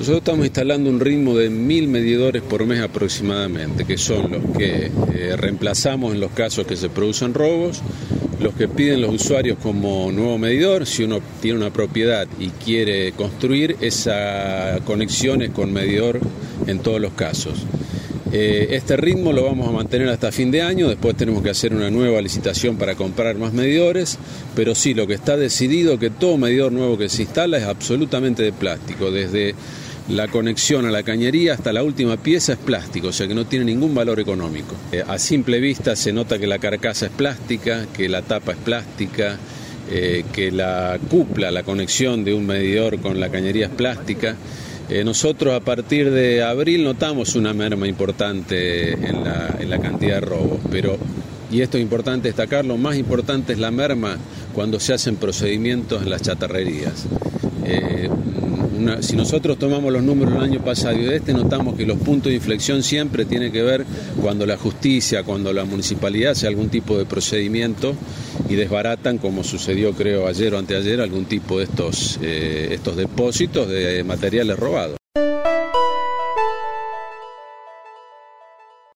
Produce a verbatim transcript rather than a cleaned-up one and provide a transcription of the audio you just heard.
Nosotros estamos instalando un ritmo de mil medidores por mes aproximadamente, que son los que eh, reemplazamos en los casos que se producen robos, los que piden los usuarios como nuevo medidor. Si uno tiene una propiedad y quiere construir, esa conexión es con medidor en todos los casos. Eh, este ritmo lo vamos a mantener hasta fin de año, después tenemos que hacer una nueva licitación para comprar más medidores, pero sí, lo que está decidido que todo medidor nuevo que se instala es absolutamente de plástico, desde la conexión a la cañería hasta la última pieza es plástico, o sea que no tiene ningún valor económico. Eh, a simple vista se nota que la carcasa es plástica, que la tapa es plástica, eh, que la cupla, la conexión de un medidor con la cañería es plástica. Eh, nosotros a partir de abril notamos una merma importante en la, en la cantidad de robos, pero, y esto es importante destacar, lo más importante es la merma cuando se hacen procedimientos en las chatarrerías. Eh, Una, si nosotros tomamos los números del año pasado y de este, notamos que los puntos de inflexión siempre tienen que ver cuando la justicia, cuando la municipalidad hace algún tipo de procedimiento y desbaratan, como sucedió creo ayer o anteayer, algún tipo de estos, eh, estos depósitos de materiales robados.